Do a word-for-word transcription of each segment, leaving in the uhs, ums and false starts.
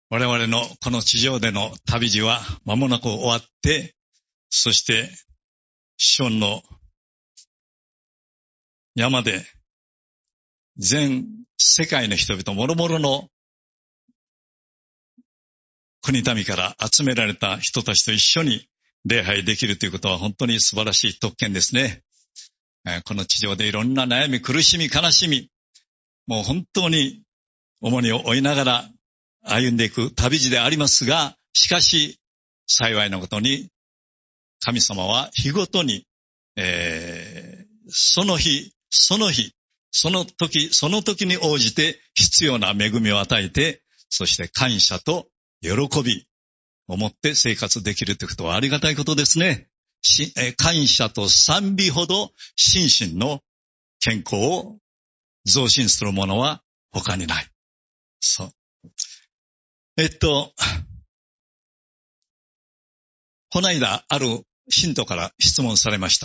我々のこの地上での旅路は間もなく終わって、そしてシオンの山で全世界の人々、もろもろの国民から集められた人たちと一緒に礼拝できるということは本当に素晴らしい特権ですね。この地上でいろんな悩み、苦しみ、悲しみ、もう本当に重荷を負いながら歩んでいく旅路でありますが、しかし幸いなことに神様は日ごとに、えー、その日、その日、その時、その時に応じて必要な恵みを与えて、そして感謝と喜びを持って生活できるということはありがたいことですね。しえー、感謝と賛美ほど心身の健康を増進するものは他にない。そう。えっと、この間ある信徒から質問されました。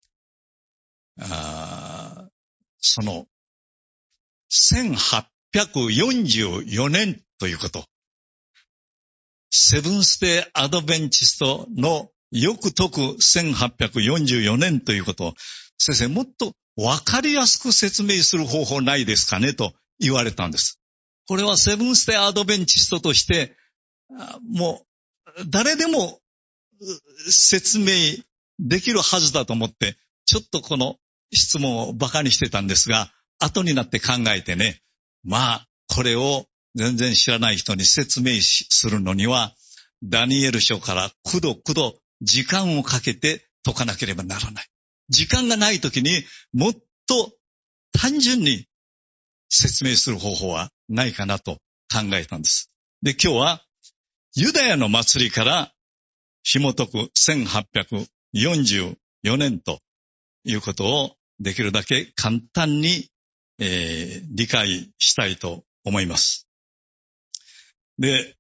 あその、せんはっぴゃくよんじゅうよねんということ。セブンスデーアドベンチストのよく説くせんはっぴゃくよんじゅうよねんということを、先生もっとわかりやすく説明する方法ないですかねと言われたんです。これはセブンスデーアドベンチストとして、もう誰でも説明できるはずだと思って、ちょっとこの質問をバカにしてたんですが、後になって考えてね、まあこれを全然知らない人に説明するのには、ダニエル書からくどくど時間をかけて解かなければならない。時間がないときにもっと単純に説明する方法はないかなと考えたんです。で、今日はユダヤの祭りから紐解くせんはっぴゃくよんじゅうよねんということをできるだけ簡単に、えー、理解したいと思います。で、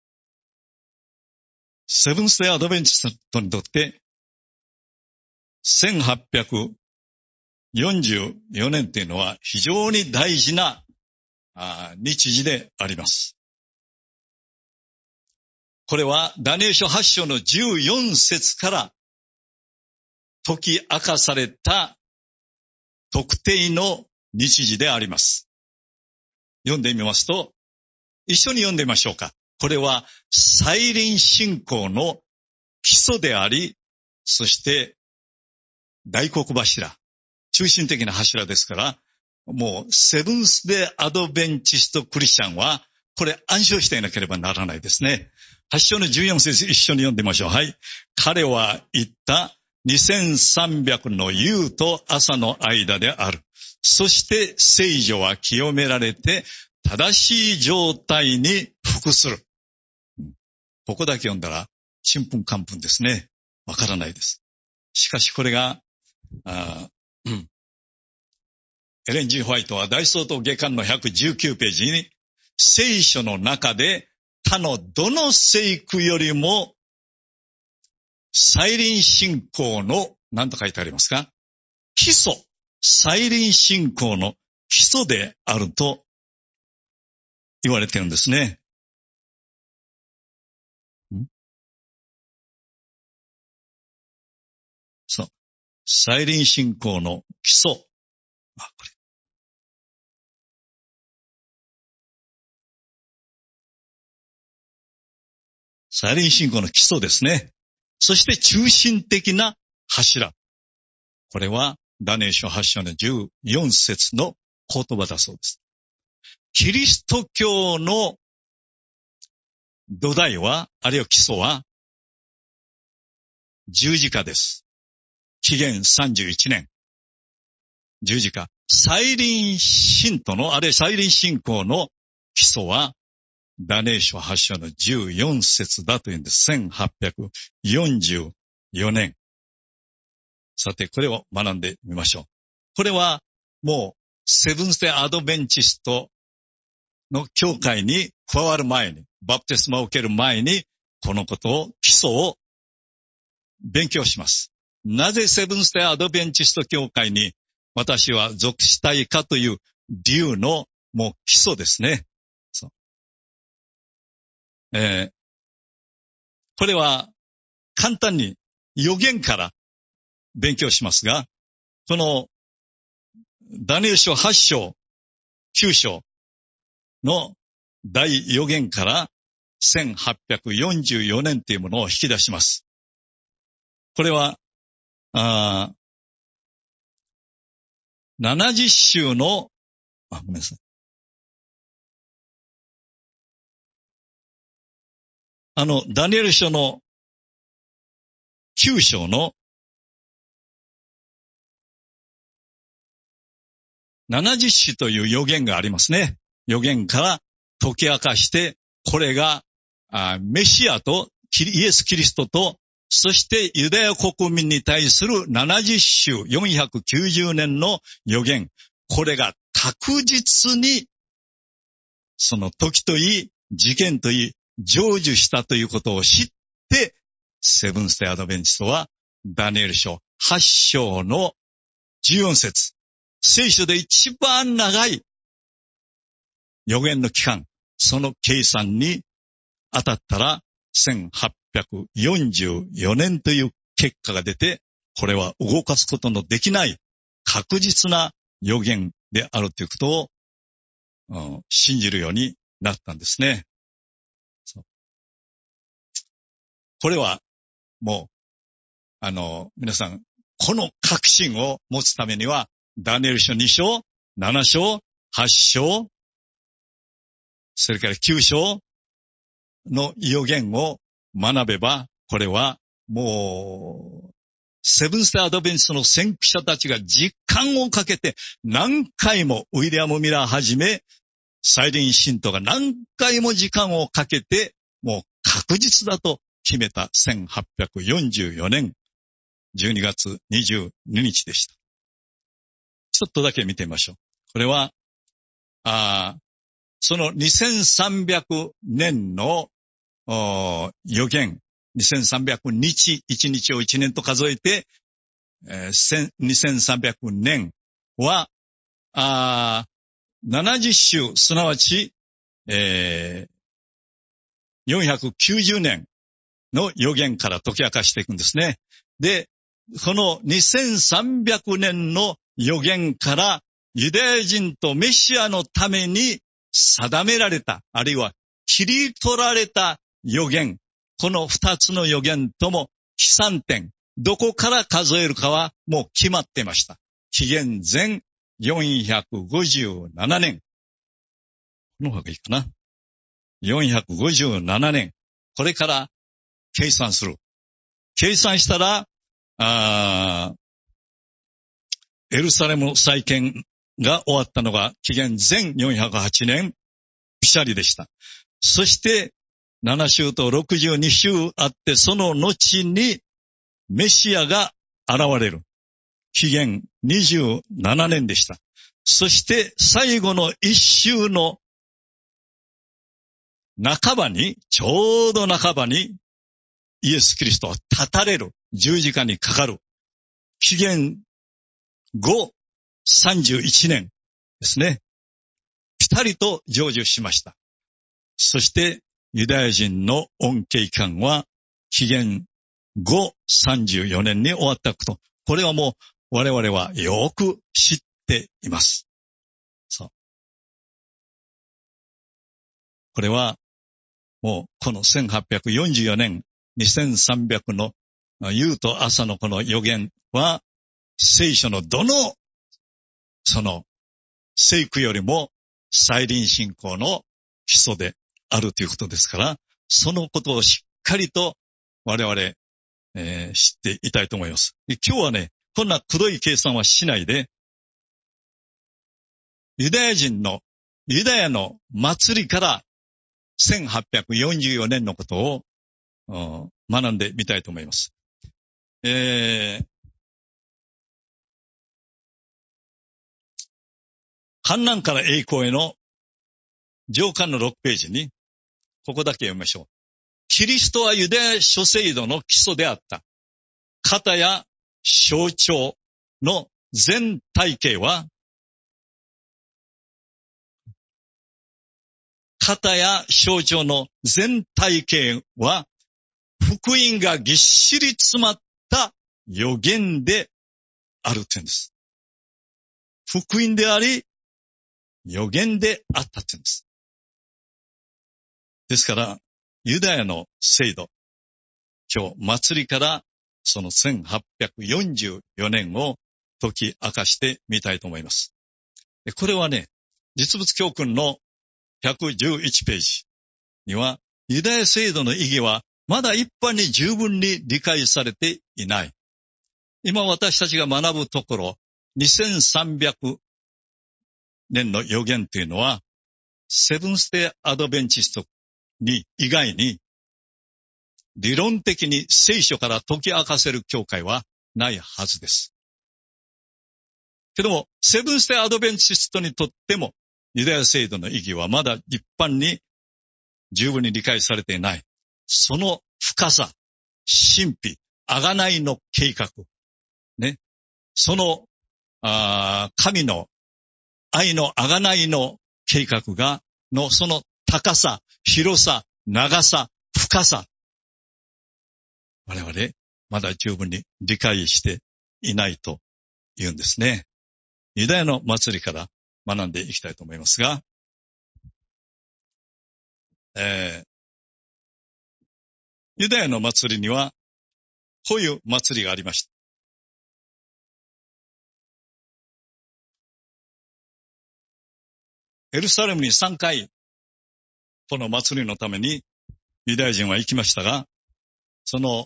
セブンスデーアドベンチストにとってせんはっぴゃくよんじゅうよねんというのは非常に大事な日時であります。これはダニエル書はち章のじゅうよん節から解き明かされた特定の日時であります。読んでみますと、一緒に読んでみましょうか。これは再臨信仰の基礎であり、そして大黒柱、中心的な柱ですから、もうセブンスデーアドベンチストクリスチャンはこれ暗唱していなければならないですね。はち章のじゅうよん節一緒に読んでみましょう。はい。彼は言った。にせんさんびゃくの夕と朝の間である。そして聖女は清められて正しい状態に服する。ここだけ読んだらちんぷんかんぷんですね。わからないです。しかしこれが、あうん、エレン・ジー・ホワイトは大総統下巻のひゃくじゅうきゅうページに聖書の中で他のどの聖句よりも再臨信仰の何と書いてありますか？基礎。再臨信仰の基礎であると言われているんですね。んそう。再臨信仰の基礎。あ、これ。再臨信仰の基礎ですね。そして中心的な柱。これはダニエル書はち章のじゅうよん節の言葉だそうです。キリスト教の土台は、あるいは基礎は十字架です。紀元さんじゅういちねん。十字架。再臨信徒の、あるいは再臨信仰の基礎はダニエル書はち章のじゅうよん節だというんです。せんはっぴゃくよんじゅうよねん。さて、これを学んでみましょう。これはもうセブンスデーアドベンチストの教会に加わる前に、バプテスマを受ける前に、このことを、基礎を勉強します。なぜセブンスデーアドベンチスト教会に私は属したいかという理由のもう基礎ですね。そうえー、これは簡単に預言から勉強しますが、このダニエル書はち章、きゅう章の大預言からせんはっぴゃくよんじゅうよねんというものを引き出します。これは、あななじゅっ週の、あ、ごめんなさい。あの、ダニエル書のきゅう章のななじゅっ種という預言がありますね。預言から解き明かして、これがメシアとイエス・キリストと、そしてユダヤ国民に対するななじゅっ種よんひゃくきゅうじゅうねんの預言。これが確実に、その時といい、事件といい、成就したということを知って、セブンステイアドベンチストはダニエル書はち章のじゅうよん節。聖書で一番長い預言の期間、その計算に当たったらせんはっぴゃくよんじゅうよねんという結果が出て、これは動かすことのできない確実な預言であるということを、うん、信じるようになったんですね。これはもう、あの、皆さん、この確信を持つためには、ダニエル書に章、なな章、はち章、それからきゅう章の預言を学べば、これはもう、セブンステイアドベンチストの先駆者たちが時間をかけて何回もウィリアム・ミラーはじめ、サイリン信徒が何回も時間をかけて、もう確実だと決めたせんはっぴゃくよんじゅうよねんじゅうにがつにじゅうににちでした。ちょっとだけ見てみましょう。これは、あそのにせんさんびゃくねんの預言、にせんさんびゃくにち、いちにちをいちねんと数えて、えー、にせんさんびゃくねんは、あななじゅっ週、すなわち、えー、よんひゃくきゅうじゅうねんの預言から解き明かしていくんですね。で、このにせんさんびゃくねんの預言からユダヤ人とメシアのために定められた、あるいは切り取られた預言。この二つの預言とも起算点、どこから数えるかはもう決まっていました。紀元前よんひゃくごじゅうななねん。この方がいいかな。よんひゃくごじゅうななねん。これから計算する。計算したら、あエルサレム再建が終わったのが紀元前よんひゃくはちねん、ピシャリでした。そして、なな週とろくじゅうに週あって、その後にメシアが現れる。紀元にじゅうななねんでした。そして最後の一週の半ばに、ちょうど半ばにイエス・キリストは立たれる。十字架にかかる。紀元後さんじゅういちねんですね。ぴたりと成就しました。そしてユダヤ人の恩恵期間は紀元後さんじゅうよねんに終わったこと。これはもう我々はよく知っています。そう。これはもうこのせんはっぴゃくよんじゅうよねん、にせんさんびゃくの夕と朝のこの預言は聖書のどのその聖句よりも再臨信仰の基礎であるということですから、そのことをしっかりと我々、えー、知っていたいと思います。今日はね、こんな黒い計算はしないで、ユダヤ人の、ユダヤの祭りからせんはっぴゃくよんじゅうよねんのことを学んでみたいと思います。えー、観覧から栄光への上巻のろくページに、ここだけ読みましょう。キリストはユダヤ諸制度の基礎であった。型や象徴の全体系は、 型や象徴の全体系は、福音がぎっしり詰まった予言であるというんです。福音であり、予言であったというんです。ですから、ユダヤの制度、今日、祭りからそのせんはっぴゃくよんじゅうよねんを解き明かしてみたいと思います。これはね、実物教訓のひゃくじゅういちページには、ユダヤ制度の意義はまだ一般に十分に理解されていない。今私たちが学ぶところ、にせんさんびゃくねんの予言というのは、セブンスデーアドベンチストに以外に、理論的に聖書から解き明かせる教会はないはずです。けども、セブンスデーアドベンチストにとっても、ユダヤ制度の意義はまだ一般に十分に理解されていない。その深さ、神秘、贖いの計画、ね。その、あ神の愛の贖いの計画が、のその高さ、広さ、長さ、深さ。我々、まだ十分に理解していないと言うんですね。ユダヤの祭りから学んでいきたいと思いますが、えー、ユダヤの祭りには、こういう祭りがありました。エルサレムにさんかい、この祭りのためにユダヤ人は行きましたが、その、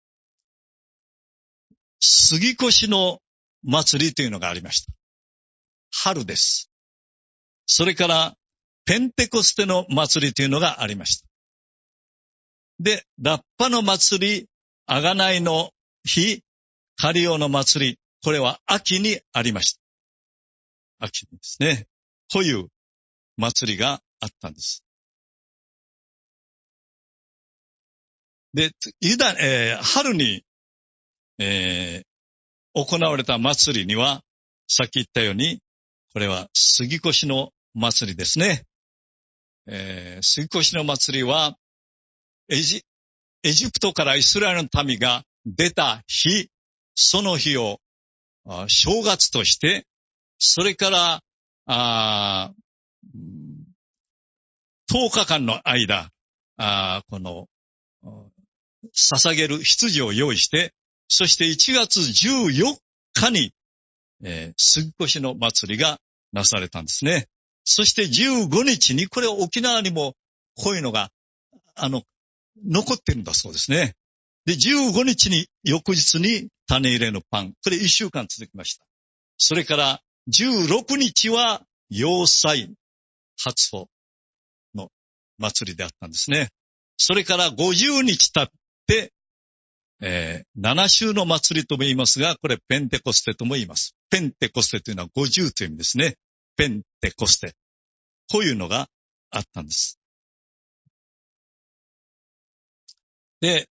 杉越の祭りというのがありました。春です。それから、ペンテコステの祭りというのがありました。で、ラッパの祭り、贖いの日、カリオの祭り、これは秋にありました。秋にですね。こういう祭りがあったんです。で、ユダ、えー、春に、えー、行われた祭りには、さっき言ったように、これは杉越の祭りですね。えー、杉越の祭りはエジ、エジプトからイスラエルの民が出た日、その日を正月として、それから、あとおかかんの間、あこの、捧げる羊を用意して、そしていちがつじゅうよっかに、えー、杉越の祭りがなされたんですね。そしてじゅうごにちに、これ沖縄にもこういうのが、あの、残ってるんだそうですね。で、じゅうごにちに、翌日に種入れのパン。これいっしゅうかん続きました。それから、じゅうろくにちは、要塞初歩の祭りであったんですね。それからごじゅうにち経って、えー、なな週の祭りとも言いますが、これペンテコステとも言います。ペンテコステというのはごじゅうという意味ですね。ペンテコステ。こういうのがあったんです。で、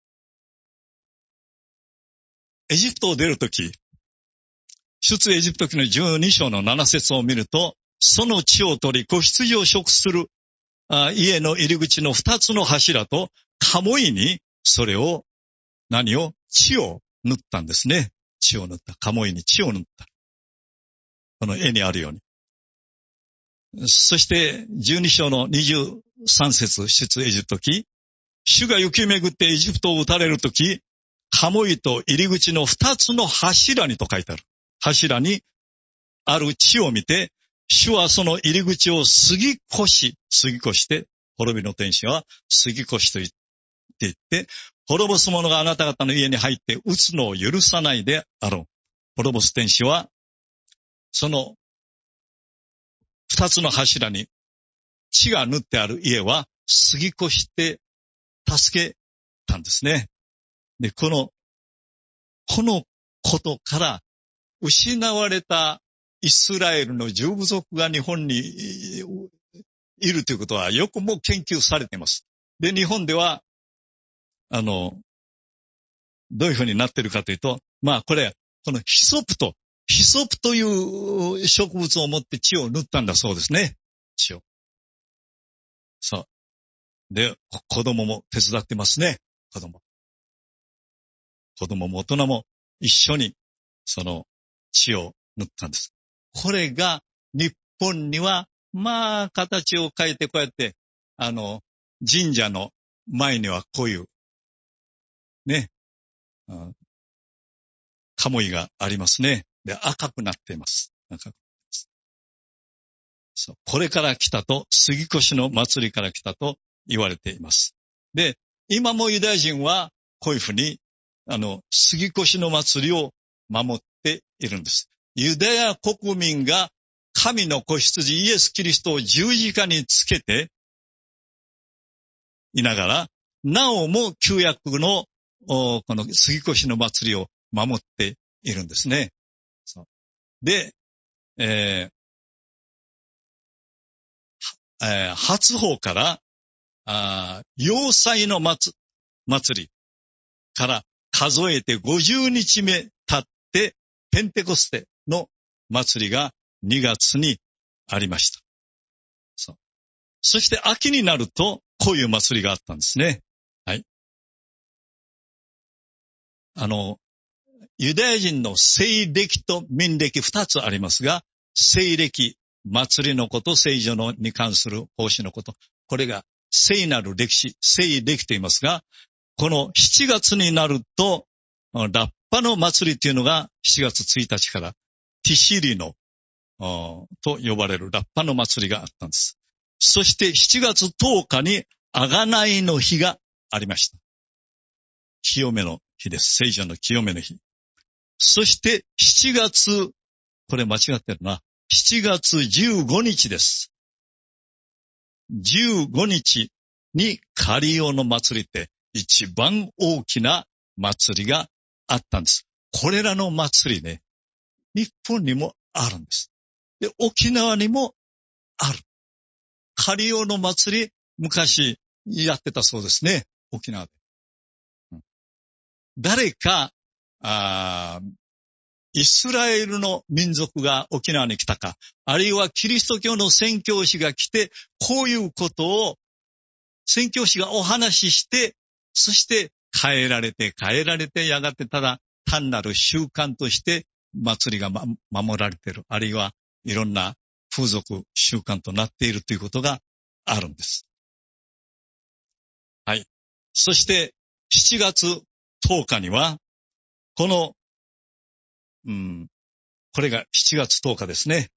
エジプトを出るとき、出エジプト記のじゅうに章のなな節を見ると、その地を取り、子羊を食する家の入り口の二つの柱と、鴨居にそれを、何を血を塗ったんですね。血を塗った。鴨居に血を塗った。この絵にあるように。そして、じゅうに章のにじゅうさん節、出エジプト記、主が行き巡ってエジプトを撃たれるとき、鴨居と入り口の二つの柱にと書いてある。柱にある地を見て、主はその入り口を杉越、杉越して、滅びの天使は杉越と言って言って、滅ぼす者があなた方の家に入って撃つのを許さないであろう。滅ぼす天使は、その二つの柱に血が塗ってある家は杉越して助けたんですね。で、この、このことから失われたイスラエルの十部族が日本にいるということはよくも研究されています。で、日本では、あの、どういうふうになっているかというと、まあこれ、このヒソプト、ヒソプという植物を持って血を塗ったんだそうですね。血を。 そう。で、子供も手伝ってますね。子供。子供も大人も一緒にその血を塗ったんです。これが日本にはまあ形を変えてこうやってあの神社の前にはこういうね、うん、鴨居がありますね。で、赤くなっています。赤くそうこれから来たと、杉越の祭りから来たと言われています。で、今もユダヤ人はこういうふうに、あの、杉越の祭りを守っているんです。ユダヤ国民が神の子羊イエス・キリストを十字架につけていながら、なおも旧約のこの杉越の祭りを守っているんですね。そうで、えーえー、初法から、あ要塞の祭りから数えてごじゅうにちめ経って、ペンテコステの祭りがにがつにありました。そう。そして秋になると、こういう祭りがあったんですね。はい。あの、ユダヤ人の聖暦と民暦二つありますが、聖暦、祭りのこと、聖女のに関する奉仕のこと、これが聖なる歴史、聖暦と言いますが、このしちがつになると、ラッパの祭りというのがしちがつついたちからティシリのと呼ばれるラッパの祭りがあったんです。そしてしちがつとおかに贖いの日がありました。清めの日です。聖女の清めの日。そしてしちがつ、これ間違ってるな。しちがつじゅうごにちです。じゅうごにちにカリオの祭りって一番大きな祭りがあったんです。これらの祭りね、日本にもあるんです。で、沖縄にもある。カリオの祭り、昔やってたそうですね。沖縄で。うん、誰か、あイスラエルの民族が沖縄に来たか、あるいはキリスト教の宣教師が来て、こういうことを宣教師がお話しして、そして変えられて変えられて、やがてただ単なる習慣として祭りが、ま、守られている。あるいはいろんな風俗習慣となっているということがあるんです。はい。そしてしちがつとおかには、この、うん、これがしちがつとおかですね。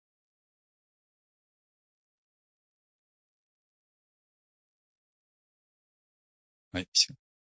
はい。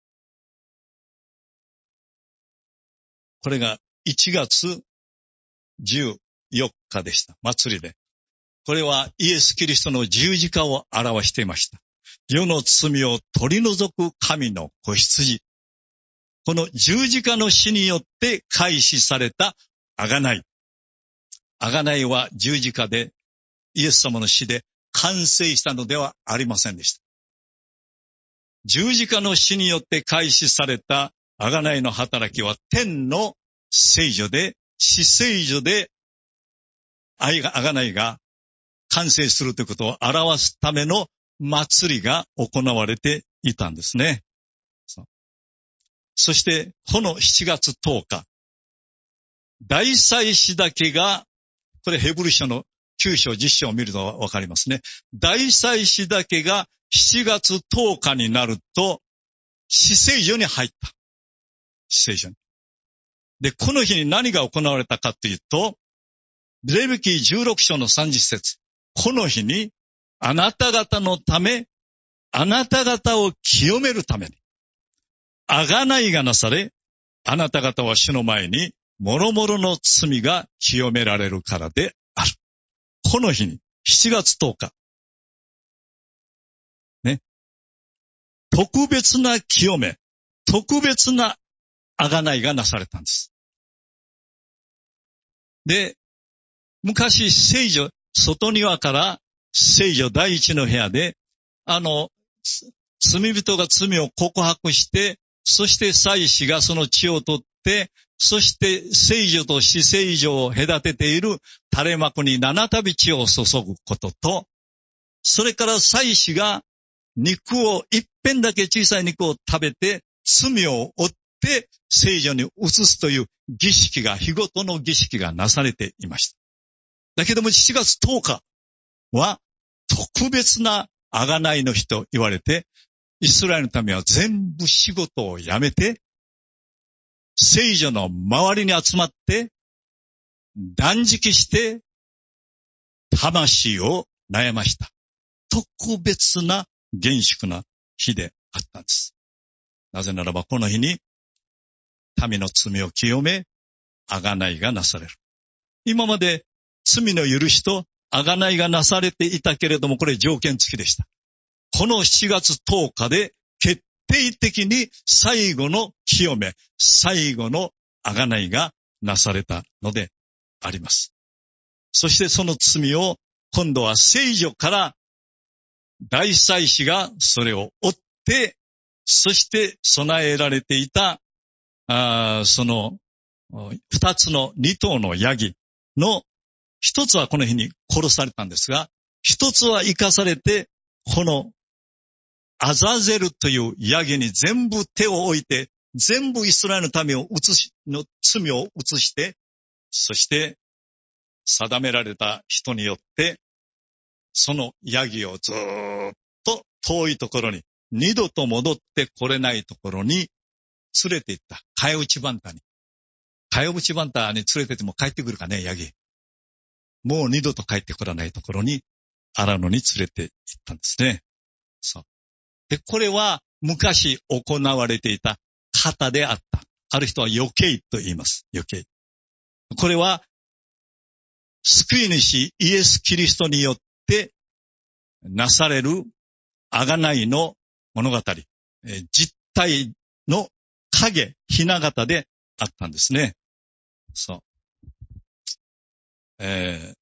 これがいちがつじゅうよっかでした。祭りで。これはイエス・キリストの十字架を表していました。世の罪を取り除く神の子羊。この十字架の死によって開始された贖い。贖いは十字架でイエス様の死で完成したのではありませんでした。十字架の死によって開始された贖いの働きは天の聖女で、死聖女で贖いが完成するということを表すための祭りが行われていたんですね。そ, そして、このしちがつとおか、大祭司だけが、これヘブル書のきゅうしょうじゅっしょうを見るとわかりますね。大祭司だけがしちがつとおかになると、死聖所に入った。死聖所に。で、この日に何が行われたかというと、レビキじゅうろくしょうのさんじゅっせつ。この日に、あなた方のため、あなた方を清めるために、贖いがなされ、あなた方は主の前に、もろもろの罪が清められるからである。この日に、しちがつとおか。ね。特別な清め、特別な贖いがなされたんです。で、昔、聖女、外庭から聖女第一の部屋で、あの、罪人が罪を告白して、そして祭司がその血を取って、そして聖女と死聖女を隔てている垂れ幕に七度血を注ぐことと、 それから祭司が肉を、一片だけ小さい肉を食べて、罪を負って聖女に移すという儀式が、日ごとの儀式がなされていました。だけどもしちがつとおかは特別な贖いの日と言われて、イスラエルの民は全部仕事を辞めて、聖女の周りに集まって、断食して、魂を悩ました。特別な厳粛な日であったんです。なぜならばこの日に民の罪を清め、贖いがなされる。今まで罪の許しと贖いがなされていたけれども、これ条件付きでした。このしちがつとおかで決定的に最後の清め、最後の贖いがなされたのであります。そしてその罪を今度は聖女から大祭司がそれを追って、そして備えられていた、あその二つの二頭のヤギの一つはこの日に殺されたんですが、一つは生かされて、このアザゼルというヤギに全部手を置いて、全部イスラエルの民を移し、の罪を移して、そして定められた人によって、そのヤギをずーっと遠いところに、二度と戻ってこれないところに連れて行った。かようちバンタに。かようちバンタに連れてっても帰ってくるかね、ヤギ。もう二度と帰ってこらないところに、荒野に連れて行ったんですね。そう。で、これは昔行われていた型であった。ある人は余計と言います。余計。これは、救い主イエス・キリストによってなされる贖いの物語、えー、実体の影、ひな形であったんですね。そう。えー、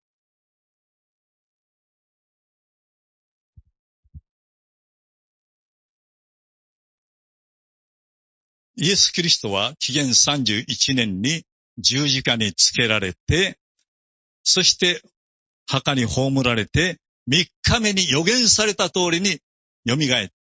イエス・キリストは紀元さんじゅういちねんに十字架につけられて、そして墓に葬られて、みっかめに予言された通りに蘇って、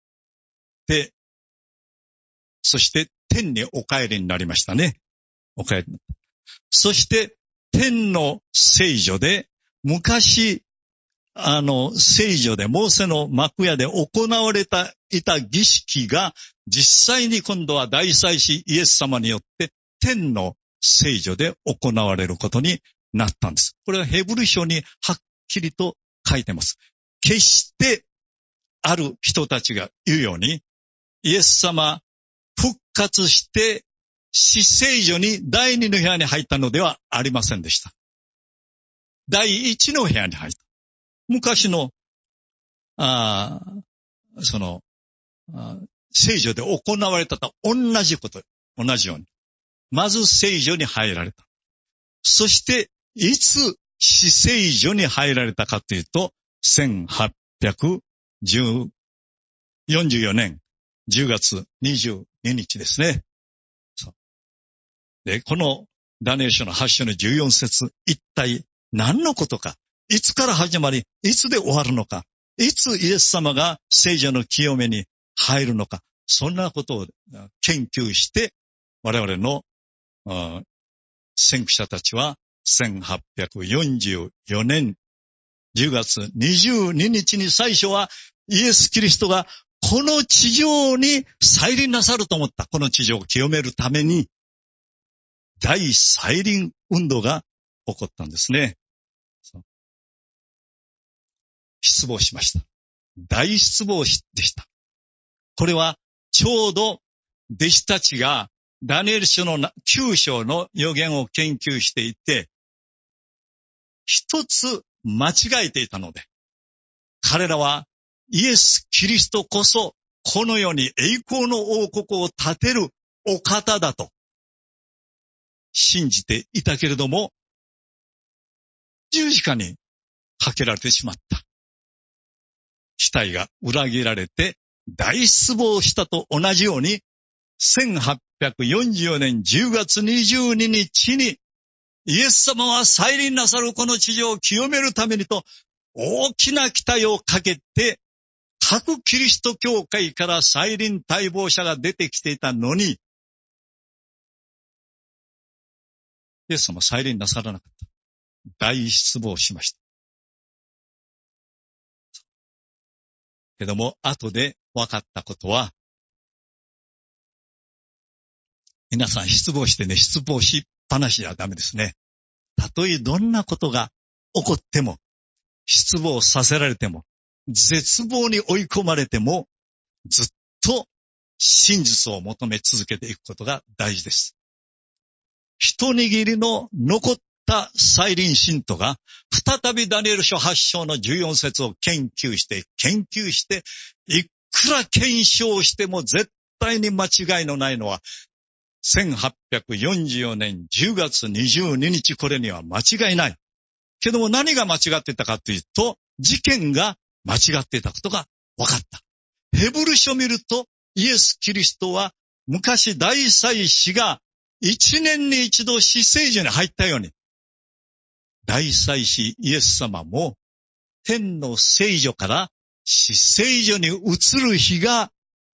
そして天にお帰りになりましたね。お帰りになった。そして天の聖女で、昔、あの、聖女で、モーセの幕屋で行われた、いた儀式が、実際に今度は大祭司イエス様によって、天の聖女で行われることになったんです。これはヘブル書にはっきりと書いてます。決してある人たちが言うように、イエス様復活して死聖女に第二の部屋に入ったのではありませんでした。第一の部屋に入った。昔の、あその、聖女で行われたと同じこと、同じように。まず聖女に入られた。そして、いつ死聖女に入られたかというと、せんはっぴゃくよんじゅうよねんじゅうがつにじゅうににちですね。そうで、このダニエル書のはち章のじゅうよん節、一体何のことか、いつから始まり、いつで終わるのか、いつイエス様が聖女の清めに入るのか、そんなことを研究して、我々の先駆者たちはせんはっぴゃくよんじゅうよねんじゅうがつにじゅうににちに最初はイエス・キリストがこの地上に再臨なさると思った。この地上を清めるために大再臨運動が起こったんですね。失望しました。大失望でした。これはちょうど弟子たちがダニエル書のきゅう章の予言を研究していて、一つ間違えていたので、彼らはイエス・キリストこそこの世に栄光の王国を建てるお方だと信じていたけれども、十字架にかけられてしまった。期待が裏切られて大失望したと同じように、せんはっぴゃくよんじゅうよねんじゅうがつにじゅうににちにイエス様は再臨なさるこの地上を清めるためにと大きな期待をかけて、各キリスト教会から再臨待望者が出てきていたのに、イエス様は再臨なさらなかった。大失望しました。けども、後で分かったことは、皆さん失望してね、失望しっぱなしじゃダメですね。たとえどんなことが起こっても、失望させられても、絶望に追い込まれても、ずっと真実を求め続けていくことが大事です。一握りの残った再臨信徒が、再びダニエル書はち章のじゅうよん節を研究して、研究して、いくら検証しても絶対に間違いのないのは、せんはっぴゃくよんじゅうよねんじゅうがつにじゅうににち、これには間違いない。けども何が間違っていたかというと、事件が間違っていたことが分かった。ヘブル書を見ると、イエス・キリストは昔大祭司が一年に一度死聖所に入ったように、大祭司イエス様も天の聖所から死聖所に移る日が、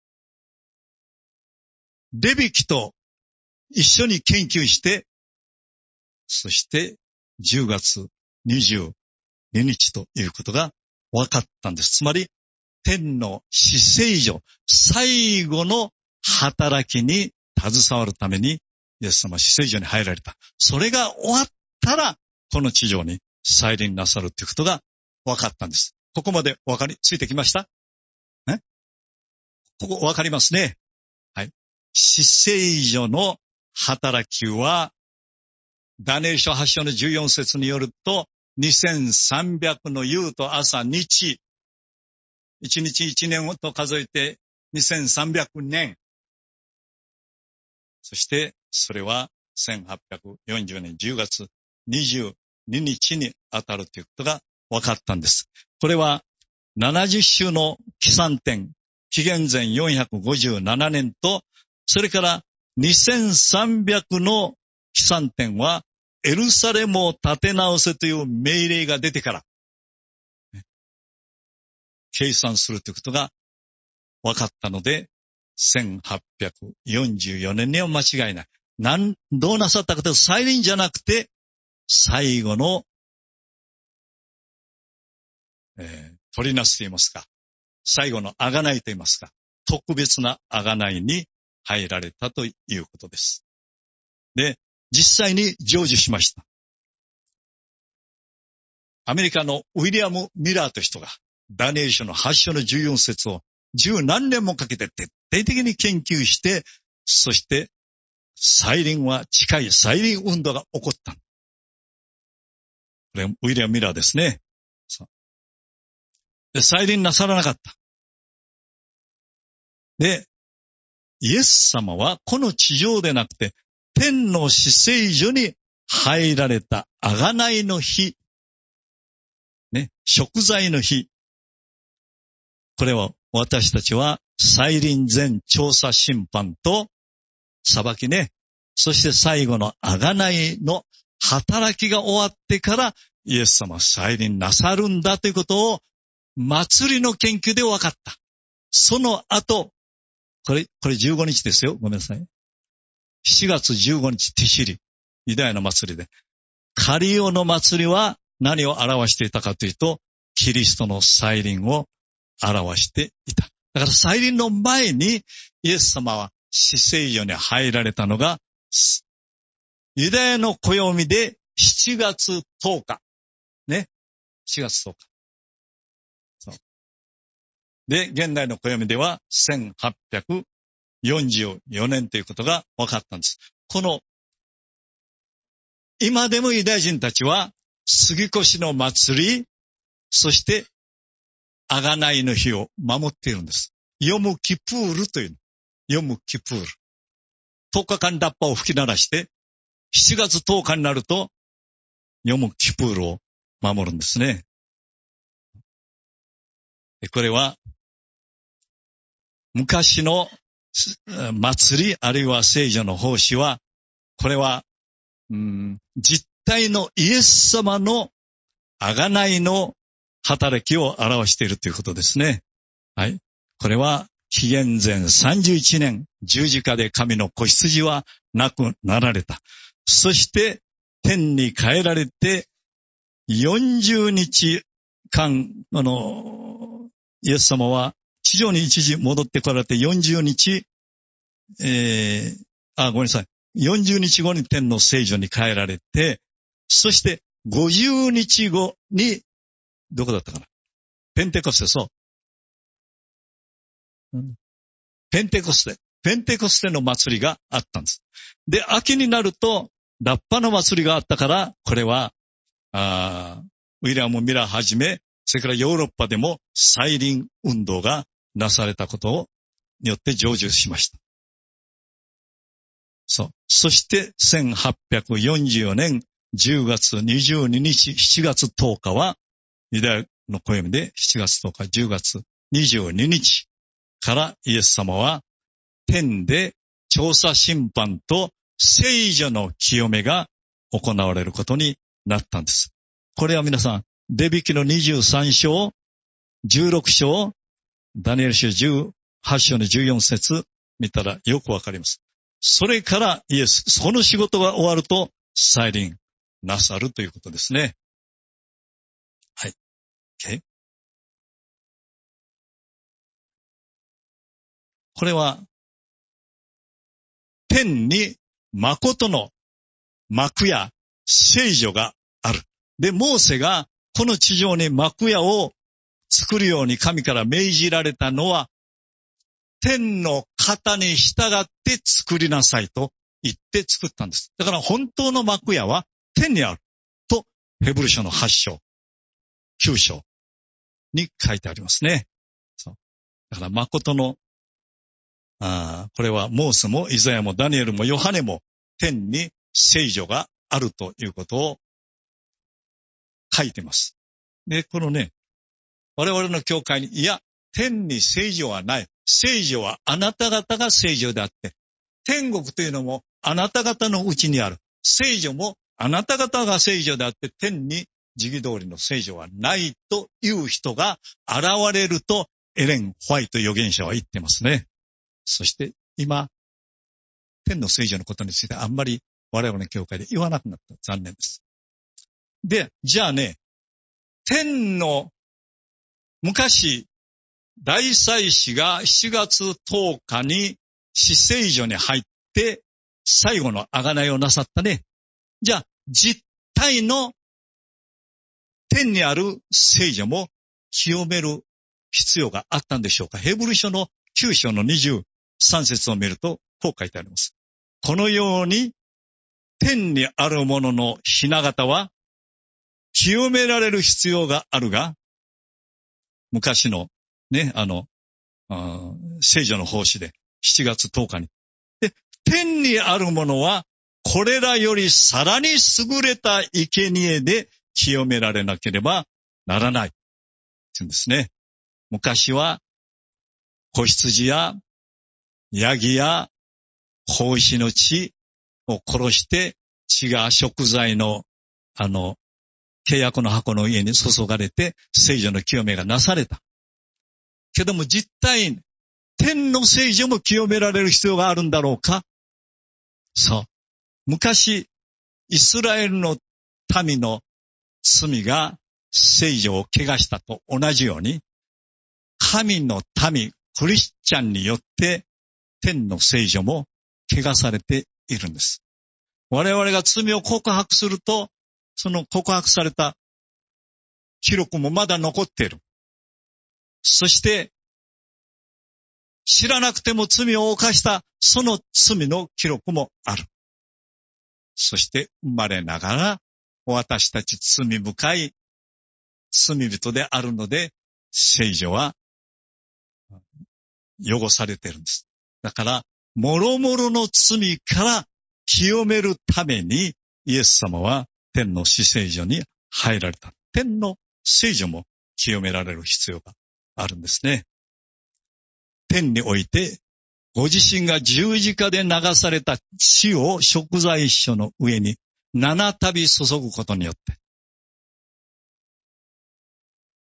レビキと一緒に研究して、そしてじゅうがつにじゅうににちということが分かったんです。つまり、天の死聖所、最後の働きに携わるために、イエス様は死聖所に入られた。それが終わったら、この地上に再臨なさるということが分かったんです。ここまで分かり、ついてきました？ね？ここ分かりますね。はい。死聖所の働きは、ダニエル書はち章のじゅうよん節によると、にせんさんびゃくの夕と朝日、一日一年と数えてにせんさんびゃくねん。そしてそれはせんはっぴゃくよんじゅうねんじゅうがつにじゅうににちに当たるということが分かったんです。これはななじゅっ週の起算点、紀元前よんひゃくごじゅうななねんと、それからにせんさんびゃくの起算点はエルサレムを建て直せという命令が出てから、ね、計算するということが分かったので、せんはっぴゃくよんじゅうよねんには間違いない。なん、どうなさったかというと、再臨じゃなくて、最後の、えー、取りなすと言いますか、最後の贖いと言いますか、特別な贖いに入られたということです。で、実際に成就しました。アメリカのウィリアム・ミラーという人が、ダニエル書のはち章のじゅうよん節を十何年もかけて徹底的に研究して、そして再臨は近い、再臨運動が起こった。これ、ウィリアム・ミラーですね。で、再臨なさらなかった。で、イエス様はこの地上でなくて、天の死聖所に入られた贖いの日、ね、贖罪の日。これは私たちは再臨前調査審判と裁きね、そして最後の贖いの働きが終わってからイエス様は再臨なさるんだということを祭りの研究で分かった。その後、これ、これじゅうごにちですよ。ごめんなさい。しちがつじゅうごにちティシリ、ユダヤの祭りで。カリオの祭りは何を表していたかというと、キリストの再臨を表していた。だから再臨の前にイエス様は死聖所に入られたのが、ユダヤの暦でしちがつとおか。ね。しちがつとおか。そう。で、現代の暦ではせんはっぴゃくよんじゅうよねんということが分かったんです。この、今でもユダヤ人たちは杉越の祭り、そして贖いの日を守っているんです。ヨムキプールという。ヨムキプール。とおかかんラッパを吹き鳴らして、しちがつとおかになると、ヨムキプールを守るんですね。これは、昔の祭りあるいは聖女の奉仕は、これは、うん、実体のイエス様の贖いの働きを表しているということですね。はい。これは紀元前さんじゅういちねん、十字架で神の子羊は亡くなられた。そして天に帰られてよんじゅうにちかん、あの、イエス様は地上に一時戻ってこられてよんじゅうにち、えー、あ、ごめんなさい。よんじゅうにちごに天の聖所に帰られて、そしてごじゅうにちごに、どこだったかな？ペンテコステ、そう。ペンテコステ。ペンテコステの祭りがあったんです。で、秋になると、ラッパの祭りがあったから、これは、あウィリアム・ミラーはじめ、それからヨーロッパでも再臨運動がなされたことによって成就しました。そう。そして、せんはっぴゃくよんじゅうよねんじゅうがつにじゅうににち、しちがつとおかは、ユダヤの暦でしちがつとおか、じゅうがつにじゅうににちからイエス様は天で調査審判と聖女の清めが行われることになったんです。これは皆さん、レビ記のにじゅうさんしょう、じゅうろくしょう、ダニエル書じゅうはちしょうのじゅうよんせつ見たらよくわかります。それからイエス、その仕事が終わると再臨なさるということですね。はい。Okay? これは、天に誠の幕や聖女がある。で、モーセがこの地上に幕屋を作るように神から命じられたのは、天の方に従って作りなさいと言って作ったんです。だから本当の幕屋は天にあると、ヘブル書のはちしょう、きゅうしょうに書いてありますね。そう。だから誠の、あこれはモーセもイザヤもダニエルもヨハネも天に聖女があるということを書いてます。で、このね、我々の教会に、いや、天に聖女はない。聖女はあなた方が聖女であって、天国というのもあなた方のうちにある。聖女もあなた方が聖女であって、天に時期通りの聖女はないという人が現れると、エレン・ホワイト預言者は言ってますね。そして今、天の聖女のことについてあんまり我々の教会で言わなくなった。残念です。で、じゃあね、天の昔、大祭司がしちがつとおかに至聖所に入って最後の贖いをなさったね。じゃあ、実体の天にある聖所も清める必要があったんでしょうか。ヘブル書のきゅうしょうのにじゅうさんせつを見るとこう書いてあります。このように天にあるもののひな形は清められる必要があるが、昔のね、あの、あ聖女の奉仕でしちがつとおかに。で、天にあるものはこれらよりさらに優れた生贄で清められなければならない。って言うんですね。昔は子羊やヤギや子牛の血を殺して血が食材のあの契約の箱の上に注がれて聖女の清めがなされた。けども実態、天の聖女も清められる必要があるんだろうか？そう。昔、イスラエルの民の罪が聖女を汚したと同じように、神の民、クリスチャンによって天の聖女も汚されているんです。我々が罪を告白すると、その告白された記録もまだ残っている。そして、知らなくても罪を犯したその罪の記録もある。そして生まれながら私たち罪深い罪人であるので、聖女は汚されているんです。だから、もろもろの罪から清めるためにイエス様は天の至聖所に入られた。天の聖女も清められる必要があるんですね。天において、ご自身が十字架で流された血を贖罪書の上に七度注ぐことによって、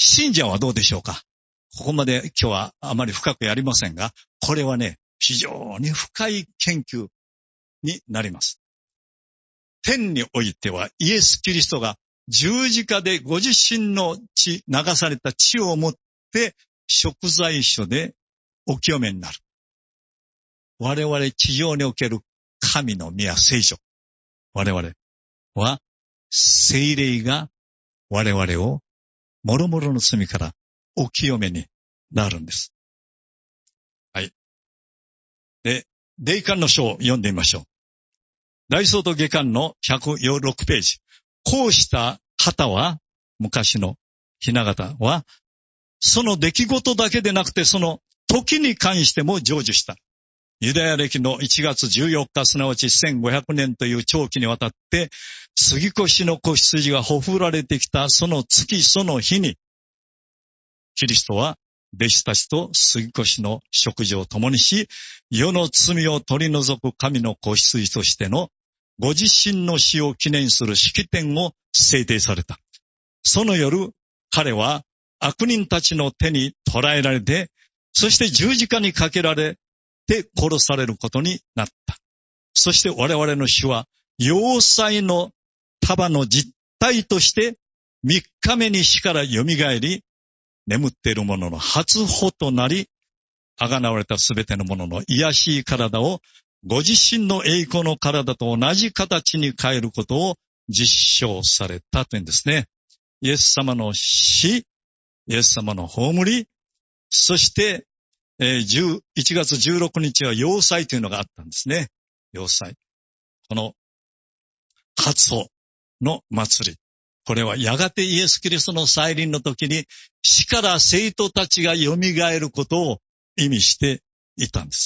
信者はどうでしょうか。ここまで今日はあまり深くやりませんが、これはね、非常に深い研究になります。天においてはイエス・キリストが十字架でご自身の血、流された血をもって贖罪所でお清めになる。我々地上における神の宮聖所。我々は聖霊が我々を諸々の罪からお清めになるんです。はい。で、霊感の書を読んでみましょう。大総と下巻のひゃくろくページ。こうした旗は、昔のひな形は、その出来事だけでなくて、その時に関しても成就した。ユダヤ暦のいちがつじゅうよっか、すなわちせんごひゃくねんという長期にわたって、杉越の子羊がほふられてきたその月その日に、キリストは弟子たちと杉越の食事を共にし、世の罪を取り除く神の子羊としてのご自身の死を記念する式典を制定された。その夜、彼は悪人たちの手に捕らえられて、そして十字架にかけられて殺されることになった。そして我々の死は、要塞の束の実体として三日目に死から蘇り、眠っている者の初歩となり、贖われたすべての者の癒しい体をご自身の栄光の体と同じ形に変えることを実証されたというんですね。イエス様の死、イエス様の葬り、そして、えー、いちがつじゅうろくにちは要塞というのがあったんですね。要塞。この初歩の祭り。これはやがてイエス・キリストの再臨の時に死から生徒たちが蘇ることを意味していたんです。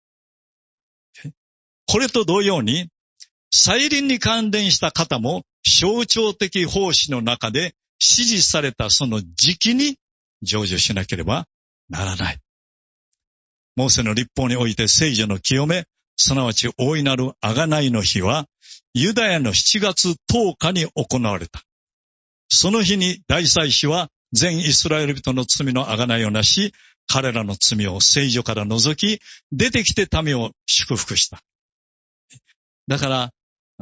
これと同様に、再臨に関連した方も象徴的奉仕の中で指示されたその時期に成就しなければならない。モーセの律法において聖女の清め、すなわち大いなる贖いの日は、ユダヤのしちがつとおかに行われた。その日に大祭司は全イスラエル人の罪の贖いをなし、彼らの罪を聖女から除き、出てきて民を祝福した。だから、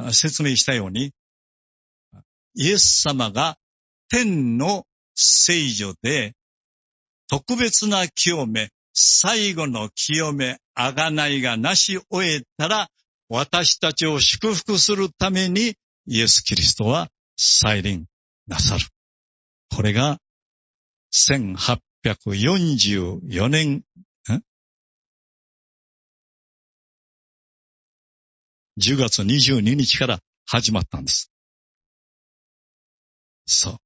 説明したように、イエス様が天の聖女で特別な清め、最後の清め、贖いがなし終えたら、私たちを祝福するために、イエス・キリストは再臨なさる。これが、せんはっぴゃくよんじゅうよねん、んじゅうがつにじゅうににちから始まったんです。そう。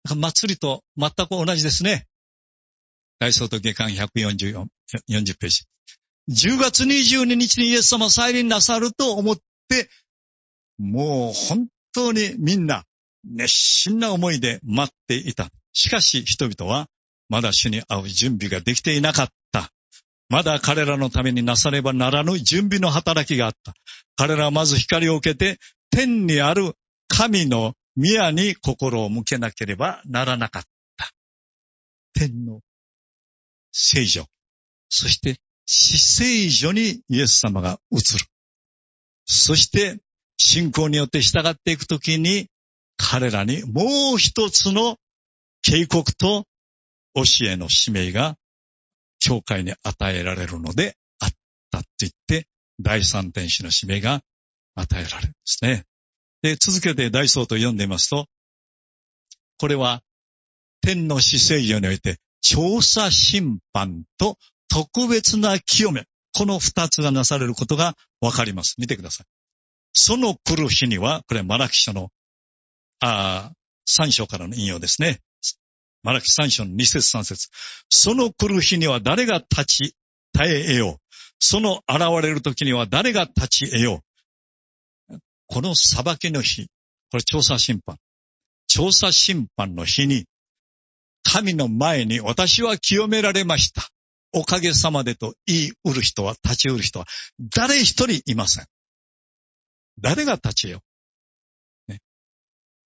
祭りと全く同じですね。大総と下巻ひゃくよんじゅうよん、よんじゅうページ。じゅうがつにじゅうににちにイエス様再臨なさると思って、もう本当にみんな熱心な思いで待っていた。しかし人々はまだ主に会う準備ができていなかった。まだ彼らのためになさねばならぬ準備の働きがあった。彼らはまず光を受けて天にある神の宮に心を向けなければならなかった。天の聖女、そして死聖女にイエス様が移る。そして信仰によって従っていくときに彼らにもう一つの警告と教えの使命が教会に与えられるのであったと言って第三天使の使命が与えられるんですね。で、続けて大総と読んでみますと、これは天の死聖女において調査審判と特別な清め、この二つがなされることがわかります。見てください。その来る日には、これマラキ書のあ三章からの引用ですね。マラキ三章の二節三節。その来る日には誰が立ち耐え得よう。その現れる時には誰が立ち得よう。この裁きの日、これ調査審判。調査審判の日に、神の前に私は清められました。おかげさまでと言いうる人は、立ちうる人は、誰一人いません。誰が立ちよう、ね。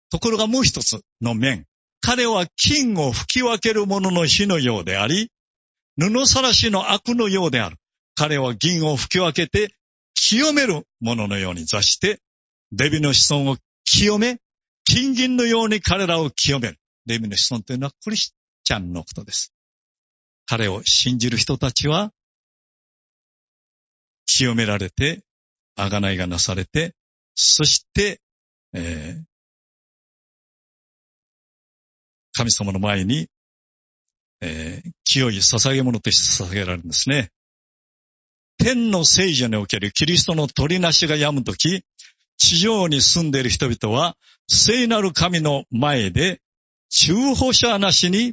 ところがもう一つの面、彼は金を吹き分ける者の火のようであり、布さらしの悪のようである。彼は銀を吹き分けて清める者のように座して、レビの子孫を清め、金銀のように彼らを清める。レビの子孫というのはクリスチャンのことです。彼を信じる人たちは、清められて、贖いがなされて、そして、えー、神様の前に、えー、清い捧げ物として捧げられるんですね。天の聖女におけるキリストの取りなしが止むとき、地上に住んでいる人々は、聖なる神の前で、中保者なしに、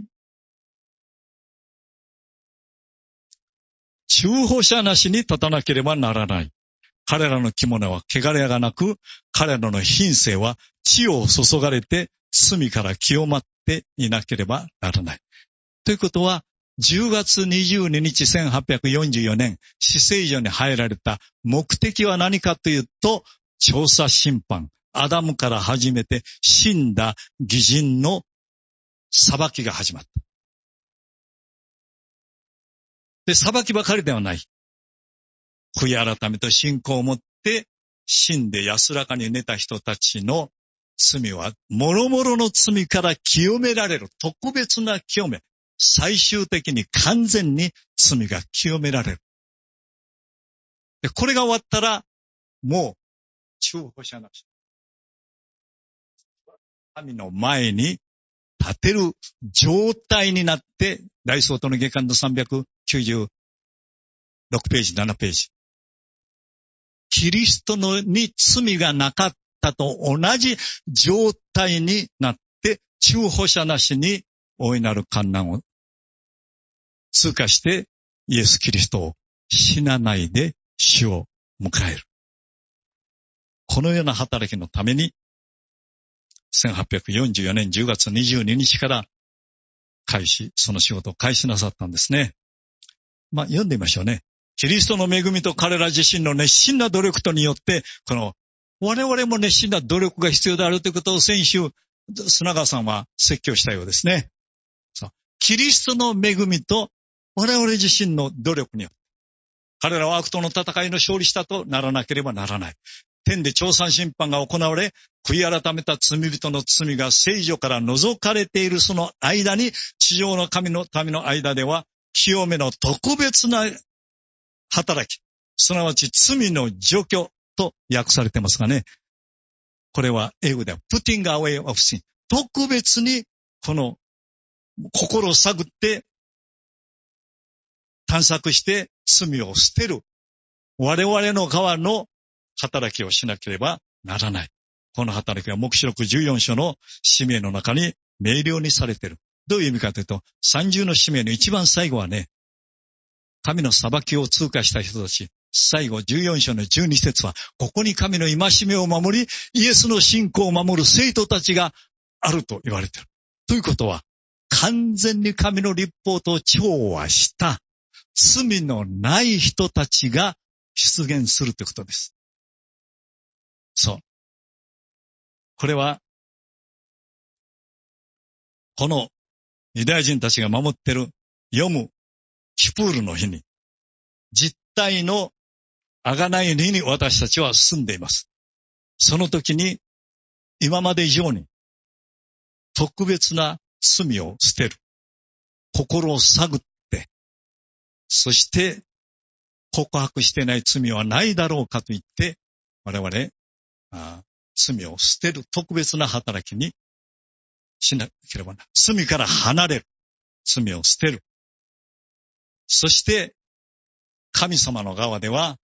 中保者なしに立たなければならない。彼らの着物は汚れがなく、彼らの品性は血を注がれて罪から清まっていなければならない。ということは、じゅうがつにじゅうににちせんはっぴゃくよんじゅうよねん、至聖所に入られた目的は何かというと、調査審判、アダムから始めて死んだ義人の裁きが始まった。で、裁きばかりではない。悔い改めと信仰を持って死んで安らかに寝た人たちの罪は、諸々の罪から清められる。特別な清め。最終的に完全に罪が清められる。で、これが終わったら、もう、中保者なし。神の前に立てる状態になって、大総統の下巻のさんびゃくきゅうじゅうろくページ、ななページ。キリストのに罪がなかったと同じ状態になって、中保者なしに大いなる患難を通過して、イエス・キリストを死なないで死を迎える。このような働きのために、せんはっぴゃくよんじゅうよねんじゅうがつにじゅうににちから開始、その仕事を開始なさったんですね。まあ、読んでみましょうね。キリストの恵みと彼ら自身の熱心な努力とによって、この我々も熱心な努力が必要であるということを先週、砂川さんは説教したようですね。そう。キリストの恵みと我々自身の努力によって、彼らは悪との戦いの勝利したとならなければならない。天で調査審判が行われ、悔い改めた罪人の罪が聖女から除かれているその間に、地上の神の民の間では、清めの特別な働き、すなわち罪の除去と訳されてますがね。これは英語では putting away of sin。特別にこの心を探って探索して罪を捨てる我々の側の働きをしなければならない。この働きは黙示録じゅうよんしょの使命の中に明瞭にされている。どういう意味かというと、さんじゅうの使命の一番最後はね、神の裁きを通過した人たち、最後じゅうよんしょのじゅうにせつは、ここに神の戒めを守り、イエスの信仰を守る生徒たちがあると言われている。ということは、完全に神の律法と調和した罪のない人たちが出現するということです。そう。これは、このユダヤ人たちが守っているヨムキプールの日に、実体の贖いの日に私たちは住んでいます。その時に、今まで以上に特別な罪を捨てる。心を探って、そして告白してない罪はないだろうかと言って、我々、あ罪を捨てる特別な働きにしなければならない。罪から離れる。罪を捨てる。そして、神様の側では、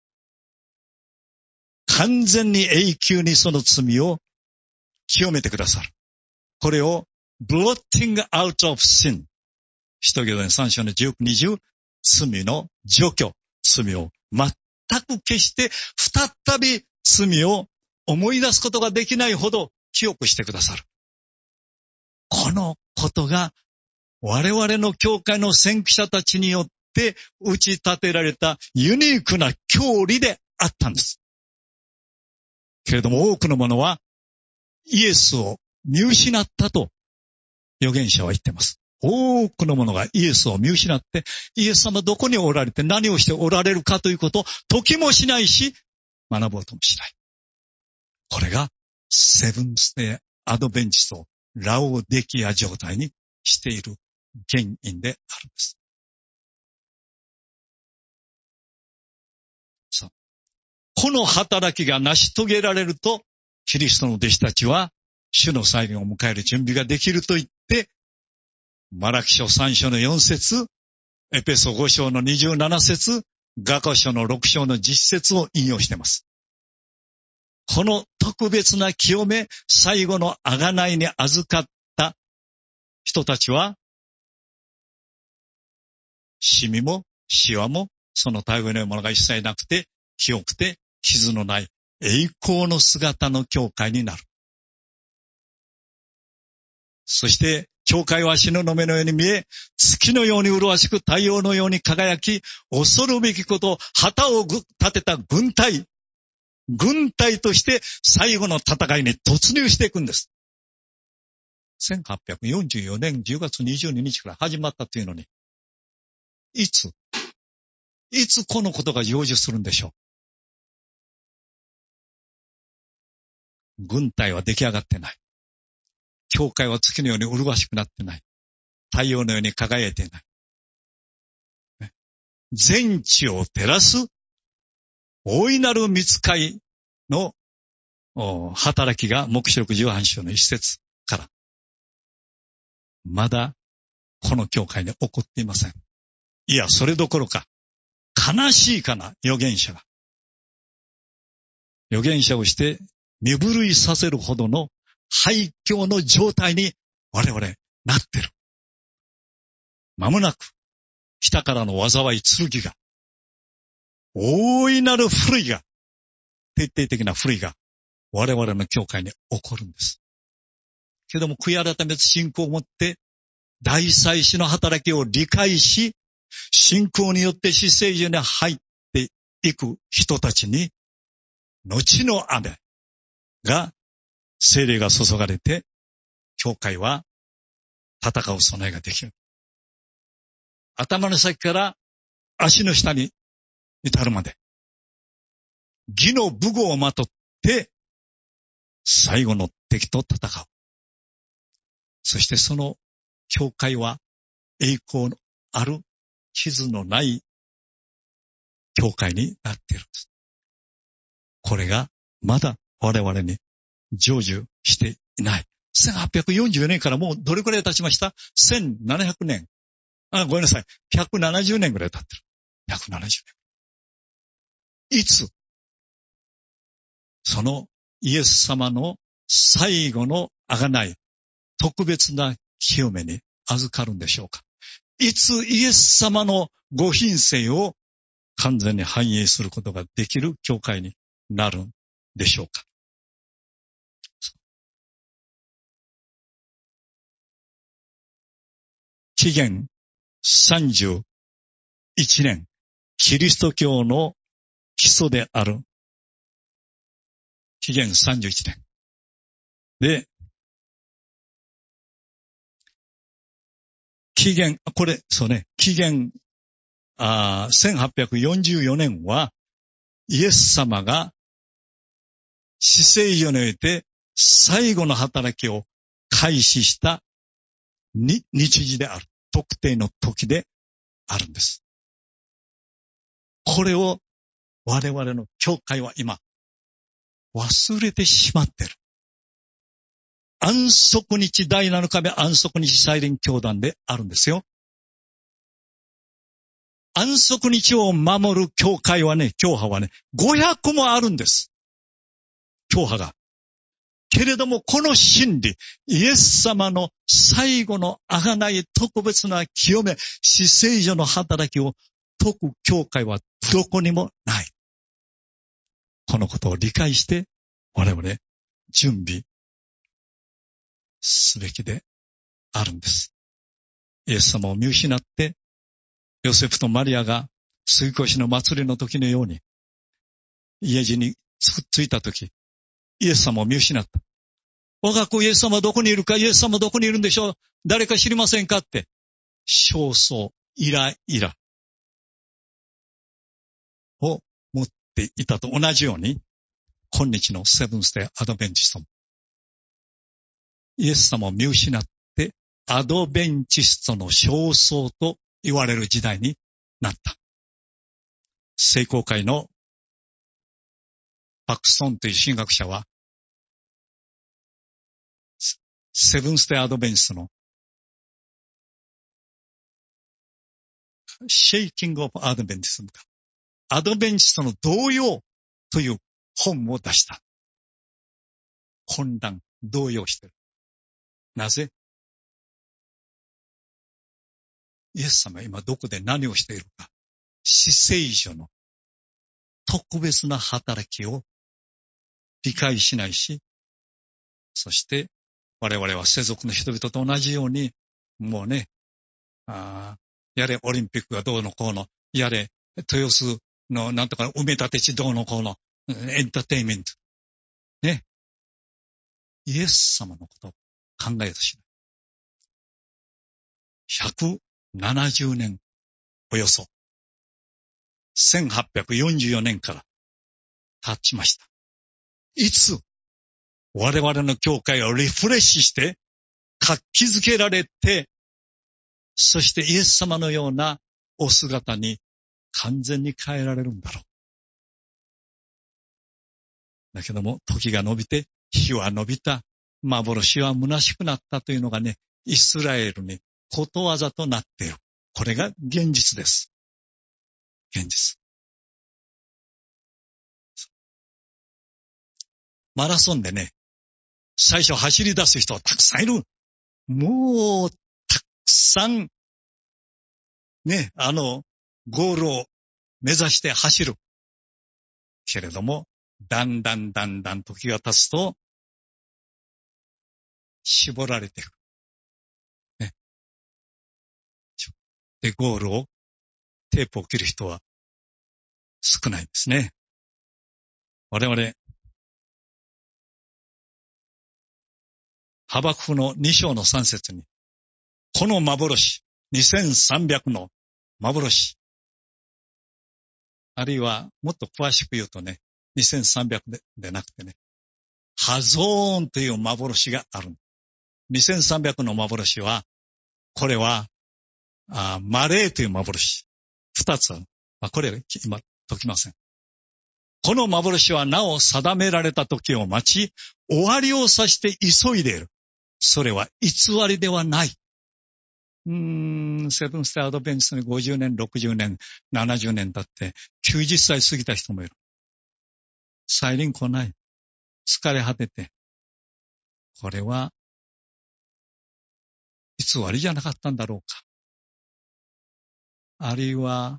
完全に永久にその罪を清めてくださる。これを、blotting out of sin。使徒行伝さんしょのじゅうく、にじゅう、罪の除去。罪を全く消して、再び罪を思い出すことができないほど清くしてくださる。このことが我々の教会の先駆者たちによって打ち立てられたユニークな教理であったんです。けれども多くの者はイエスを見失ったと預言者は言っています。多くの者がイエスを見失って、イエス様どこにおられて何をしておられるかということを解きもしないし、学ぼうともしない。これがセブンスデーアドベンチストをラオデキア状態にしている原因であるんです。そう。この働きが成し遂げられると、キリストの弟子たちは主の再臨を迎える準備ができると言って、マラキ書さん章のよん節、エペソご章のにじゅうなな節、ガコ書のろく章のじゅっ節を引用しています。この特別な清め、最後の贖いに預かった人たちは、シミもシワもその類のものが一切なくて、清くて傷のない栄光の姿の教会になる。そして、教会は死のの目のように見え、月のように麗しく太陽のように輝き、恐るべきこと、旗を立てた軍隊、軍隊として最後の戦いに突入していくんです。せんはっぴゃくよんじゅうよねんじゅうがつにじゅうににちから始まったというのに、いつ、いつこのことが成就するんでしょう。軍隊は出来上がってない。教会は月のように麗しくなってない。太陽のように輝いていない。ね、全地を照らす大いなる御使いの働きが黙示録じゅうはち章の一節から、まだこの教会に起こっていません。いや、それどころか、悲しいかな預言者が。預言者をして身震いさせるほどの廃墟の状態に我々なってる。まもなく北からの災い剣が、大いなるふるいが、徹底的なふるいが我々の教会に起こるんです。けども悔い改めと信仰を持って大祭司の働きを理解し、信仰によって死聖所に入っていく人たちに、後の雨が聖霊が注がれて、教会は戦う備えができる。頭の先から足の下に至るまで、義の武具をまとって、最後の敵と戦う。そしてその教会は栄光のある傷のない教会になっているんです。これがまだ我々に成就していない。せんはっぴゃくよんじゅうねんからもうどれくらい経ちました？せんななひゃくねん。あ、ごめんなさい。ひゃくななじゅうねんぐらい経ってる。ひゃくななじゅうねん。いつ、そのイエス様の最後の贖い、特別な清めに預かるんでしょうか。いつイエス様のご品性を完全に反映することができる教会になるんでしょうか。紀元さんじゅういちねん、キリスト教の基礎である紀元さんじゅういちねんで、紀元、これ、そうね、紀元あせんはっぴゃくよんじゅうよねんはイエス様が死聖所において最後の働きを開始したに日時である。特定の時であるんです。これを我々の教会は今忘れてしまっている。安息日第ななかめ安息日再臨教団であるんですよ。安息日を守る教会はね、教派はね、ごひゃくもあるんです。教派が。けれどもこの真理、イエス様の最後の贖い、特別な清め、死聖所の働きを説く教会はどこにもない。このことを理解して我々準備すべきであるんです。イエス様を見失ってヨセフとマリアが杉越の祭りの時のように家路に着いた時、イエス様を見失った。 我が子イエス様どこにいるか、イエス様どこにいるんでしょう、誰か知りませんかって、焦燥、イライラを持っていたと同じように、今日のセブンスデーアドベンチストも、イエス様を見失って、アドベンチストの焦燥と言われる時代になった。聖公会のパクソンという神学者は、セブンスデーアドベンチストのシェイキングオブアドベンチストか、アドベンチストの動揺という本を出した。混乱、動揺している。なぜ？イエス様は今どこで何をしているか、至聖所の特別な働きを理解しないし、そして我々は世俗の人々と同じように、もうね、あやれオリンピックがどうのこうの、やれ豊洲のなんとか埋め立て地どうのこうの、エンターテインメント。ね。イエス様のことを考えようとしない。ひゃくななじゅうねん、およそ、せんはっぴゃくよんじゅうよねんから経ちました。いつ、我々の教会をリフレッシュして、活気づけられて、そしてイエス様のようなお姿に完全に変えられるんだろう。だけども、時が伸びて、日は伸びた、幻は虚しくなったというのがね、イスラエルにことわざとなっている。これが現実です。現実。マラソンでね、最初走り出す人はたくさんいる。もう、たくさん、ね、あの、ゴールを目指して走る。けれども、だんだんだんだん時が経つと、絞られていく。ね。で、ゴールを、テープを切る人は少ないんですね。我々、ハバクフのに章のさん節に、この幻、にせんさんびゃくの幻、あるいはもっと詳しく言うとね、にせんさんびゃくで, でなくてね、ハゾーンという幻がある。にせんさんびゃくの幻は、これは、あマレーという幻。二つある。まあ、これ今解きません。この幻はなお定められた時を待ち、終わりを指して急いでいる。それは偽りではない。うーん、セブンステーアドベンチストにごじゅうねん、ろくじゅうねん、ななじゅうねん経ってきゅうじゅっさい過ぎた人もいる。再臨来ない。疲れ果てて。これは偽りじゃなかったんだろうか。あるいは、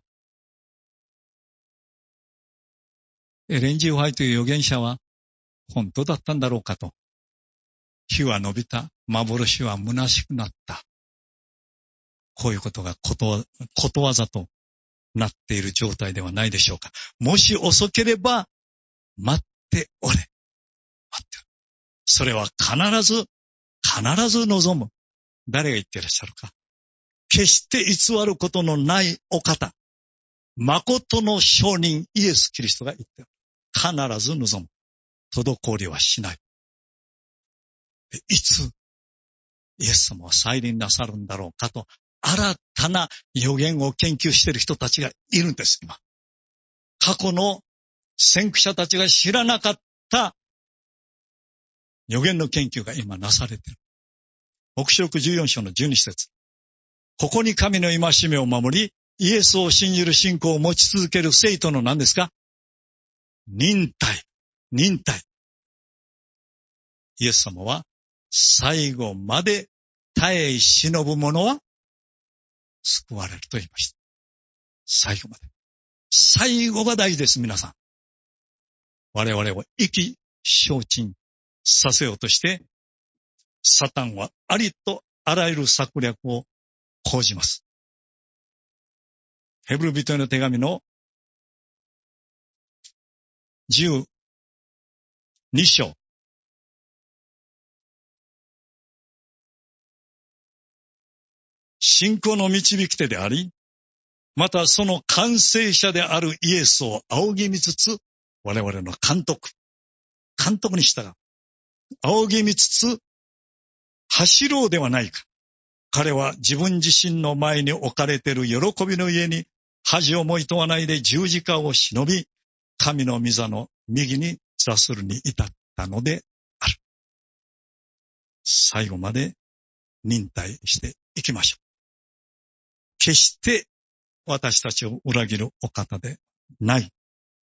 エレン・ジー・ホワイトという預言者は本当だったんだろうかと。日は伸びた。幻は虚しくなった。こういうことがこと、ことわざとなっている状態ではないでしょうか。もし遅ければ、待っておれ。待っておれ。それは必ず、必ず望む。誰が言っていらっしゃるか。決して偽ることのないお方。誠の証人イエス・キリストが言っている。必ず望む。滞りはしない。いつ、イエス様は再臨なさるんだろうかと、新たな予言を研究している人たちがいるんです、今。過去の先駆者たちが知らなかった予言の研究が今なされている。黙示録じゅうよん章のじゅうに節。ここに神の戒めを守り、イエスを信じる信仰を持ち続ける生徒の何ですか？忍耐。忍耐。イエス様は最後まで耐え忍ぶ者は救われると言いました。最後まで。最後が大事です、皆さん。我々を意気消沈させようとして、サタンはありとあらゆる策略を講じます。ヘブル人への手紙のじゅうに章信仰の導き手であり、またその完成者であるイエスを仰ぎ見つつ、我々の監督、監督に従う。仰ぎ見つつ、走ろうではないか。彼は自分自身の前に置かれている喜びの家に恥をもいとわないで十字架を忍び、神の御座の右に座するに至ったのである。最後まで忍耐していきましょう。決して私たちを裏切るお方でない。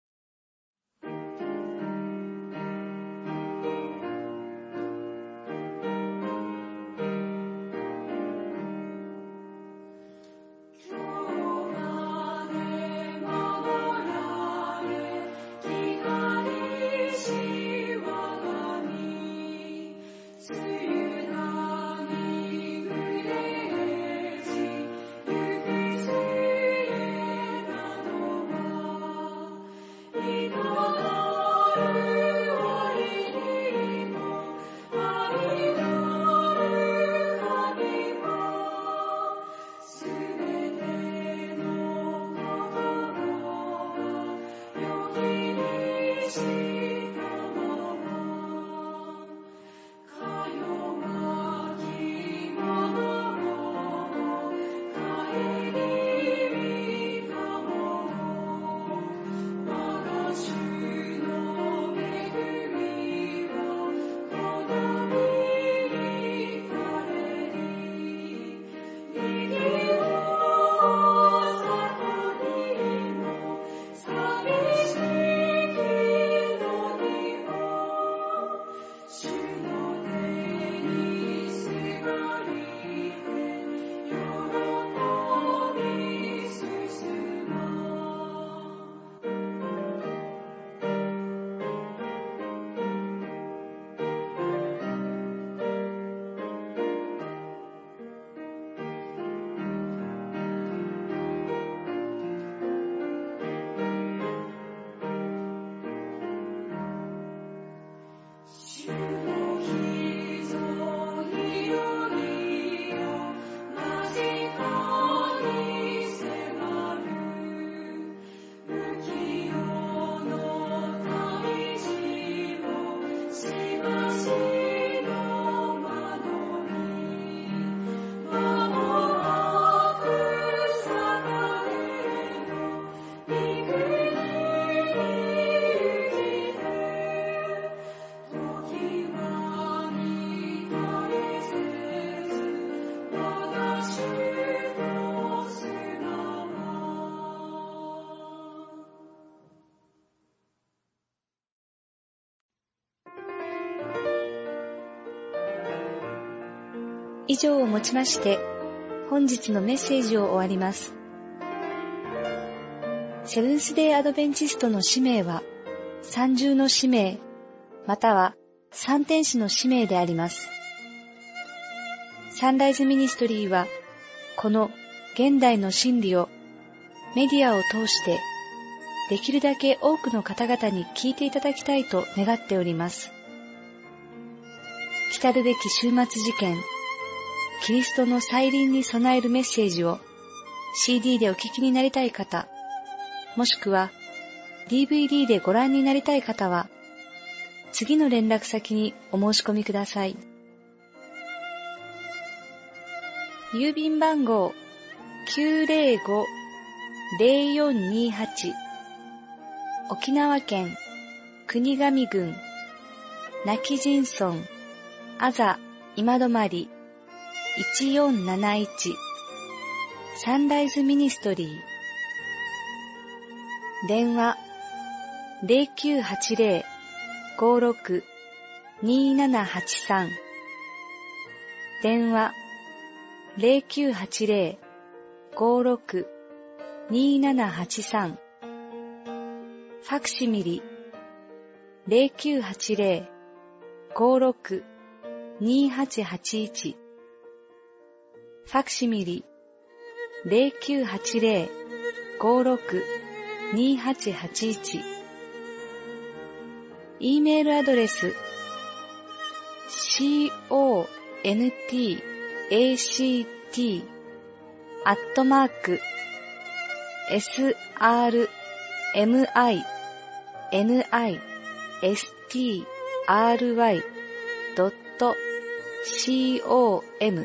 以上をもちまして、本日のメッセージを終わります。セブンスデーアドベンチストの使命は、三重の使命、または三天使の使命であります。サンライズミニストリーは、この現代の真理をメディアを通して、できるだけ多くの方々に聞いていただきたいと願っております。来るべき終末事件、キリストの再臨に備えるメッセージを シーディー でお聞きになりたい方、もしくは ディーブイディー でご覧になりたい方は、次の連絡先にお申し込みください。郵便番号 きゅうぜろご ぜろよんにはち 沖縄県国頭郡今帰仁村あざ今泊いちよんなないちサンライズミニストリー。電話 ゼロきゅうはちゼロ ごろく にーななはちさん 電話 ゼロきゅうはちゼロ ごろく にーななはちさん ファクシミリ ゼロきゅうはちゼロ ごろく にーはちはちいちファクシミリ ゼロきゅうはちゼロ ごろく にーはちはちいち E メールアドレス コンタクトアットマーク、スラーミナイストライドットコム。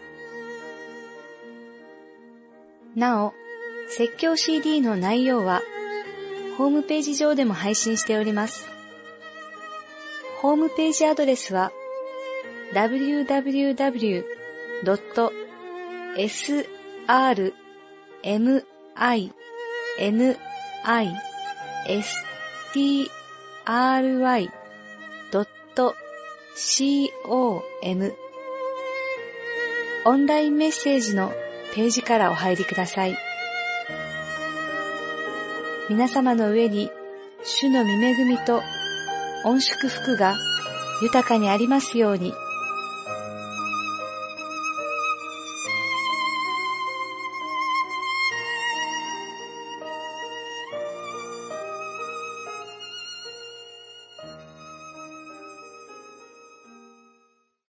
なお、説教 シーディー の内容は、ホームページ上でも配信しております。ホームページアドレスは、ダブリューダブリューダブリュードットスラーミナイストライドットコム オンラインメッセージのページからお入りください。皆様の上に主の御恵みと御祝福が豊かにありますように。